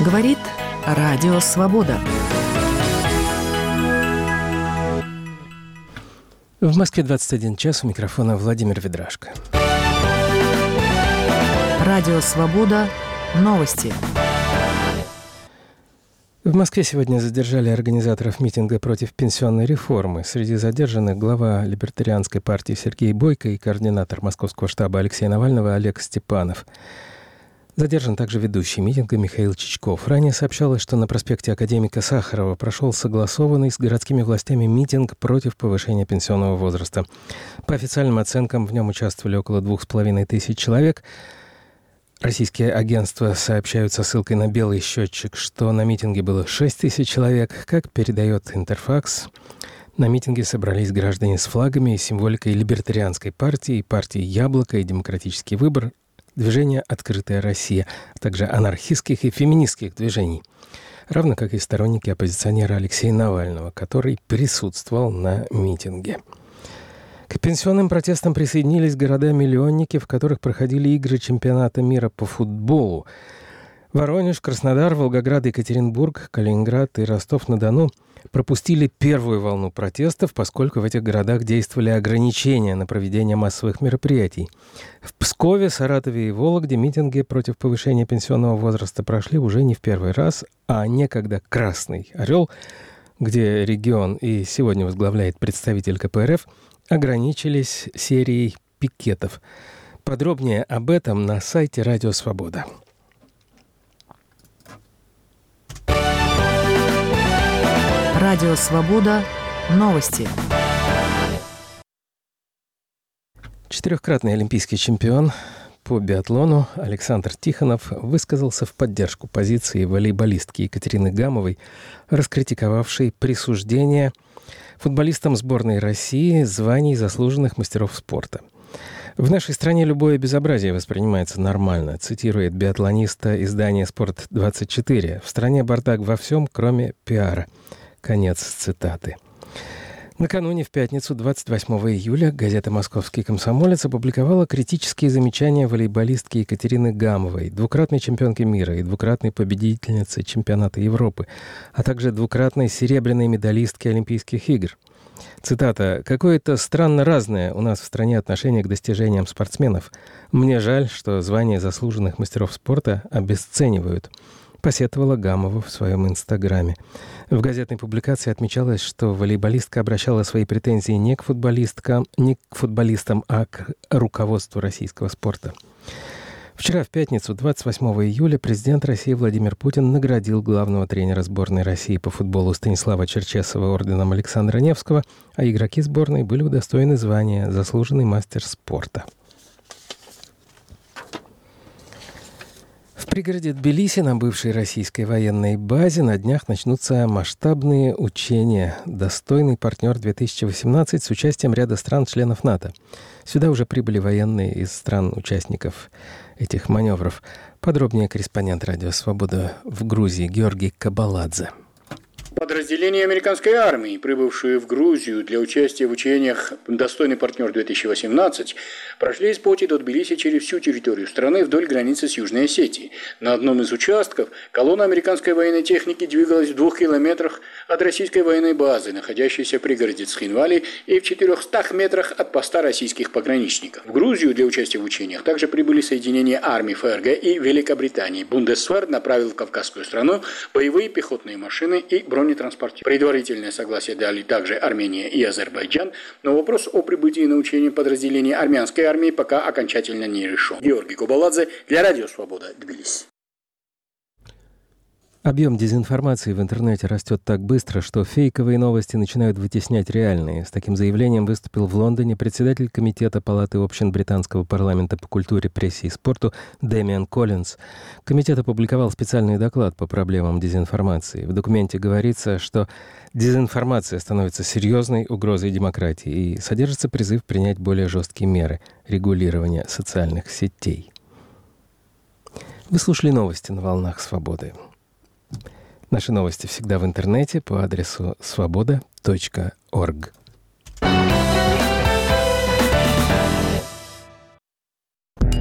Говорит Радио Свобода. В Москве 21 час, у микрофона Владимир Ведрашко. Радио Свобода. Новости. В Москве сегодня задержали организаторов митинга против пенсионной реформы. Среди задержанных глава либертарианской партии Сергей Бойко и координатор московского штаба Алексея Навального Олег Степанов. Задержан также ведущий митинга Михаил Чичков. Ранее сообщалось, что на проспекте Академика Сахарова прошел согласованный с городскими властями митинг против повышения пенсионного возраста. По официальным оценкам, в нем участвовали около 2500 человек. Российские агентства сообщают со ссылкой на белый счетчик, что на митинге было 6000 человек. Как передает Интерфакс, на митинге собрались граждане с флагами и символикой либертарианской партии, партии «Яблоко» и «Демократический выбор», движение «Открытая Россия», а также анархистских и феминистских движений, равно как и сторонники оппозиционера Алексея Навального, который присутствовал на митинге. К пенсионным протестам присоединились города-миллионники, в которых проходили игры чемпионата мира по футболу. Воронеж, Краснодар, Волгоград, Екатеринбург, Калининград и Ростов-на-Дону пропустили первую волну протестов, поскольку в этих городах действовали ограничения на проведение массовых мероприятий. В Пскове, Саратове и Вологде митинги против повышения пенсионного возраста прошли уже не в первый раз, а некогда «Красный Орел», где регион и сегодня возглавляет представитель КПРФ, ограничились серией пикетов. Подробнее об этом на сайте Радио Свобода. Радио Свобода. Новости. Четырехкратный олимпийский чемпион по биатлону Александр Тихонов высказался в поддержку позиции волейболистки Екатерины Гамовой, раскритиковавшей присуждение футболистам сборной России званий заслуженных мастеров спорта. «В нашей стране любое безобразие воспринимается нормально», цитирует биатлониста издания «Спорт-24». «В стране бардак во всем, кроме пиара». Конец цитаты. Накануне, в пятницу, 28 июля, газета «Московский комсомолец» опубликовала критические замечания волейболистки Екатерины Гамовой, двукратной чемпионки мира и двукратной победительницы чемпионата Европы, а также двукратной серебряной медалистки Олимпийских игр. Цитата: «Какое-то странно разное у нас в стране отношение к достижениям спортсменов. Мне жаль, что звание заслуженных мастеров спорта обесценивают», посетовала Гамова в своем инстаграме. В газетной публикации отмечалось, что волейболистка обращала свои претензии не к футболистам, а к руководству российского спорта. Вчера, в пятницу, 28 июля, президент России Владимир Путин наградил главного тренера сборной России по футболу Станислава Черчесова орденом Александра Невского, а игроки сборной были удостоены звания «Заслуженный мастер спорта». В пригороде Тбилиси на бывшей российской военной базе на днях начнутся масштабные учения «Достойный партнер-2018» с участием ряда стран-членов НАТО. Сюда уже прибыли военные из стран-участников этих маневров. Подробнее корреспондент «Радио Свобода» в Грузии Георгий Кабаладзе. Подразделения американской армии, прибывшие в Грузию для участия в учениях «Достойный партнер-2018», прошли из Поти до Тбилиси через всю территорию страны вдоль границы с Южной Осетией. На одном из участков колонна американской военной техники двигалась в 2 километрах от российской военной базы, находящейся в пригороде Цхинвали, и в 400 метрах от поста российских пограничников. В Грузию для участия в учениях также прибыли соединения армий ФРГ и Великобритании. Бундесвер направил в Кавказскую страну боевые пехотные машины и бронетранспортеры. Предварительное согласие дали также Армения и Азербайджан, но вопрос о прибытии на учение подразделений армянской армии пока окончательно не решен. Георгий Кабаладзе для Радио Свобода, Тбилиси. Объем дезинформации в интернете растет так быстро, что фейковые новости начинают вытеснять реальные. С таким заявлением выступил в Лондоне председатель Комитета Палаты общин Британского парламента по культуре, прессе и спорту Дэмиан Коллинз. Комитет опубликовал специальный доклад по проблемам дезинформации. В документе говорится, что дезинформация становится серьезной угрозой демократии и содержится призыв принять более жесткие меры регулирования социальных сетей. Вы слушали новости на волнах Свободы. Наши новости всегда в интернете по адресу svoboda.org.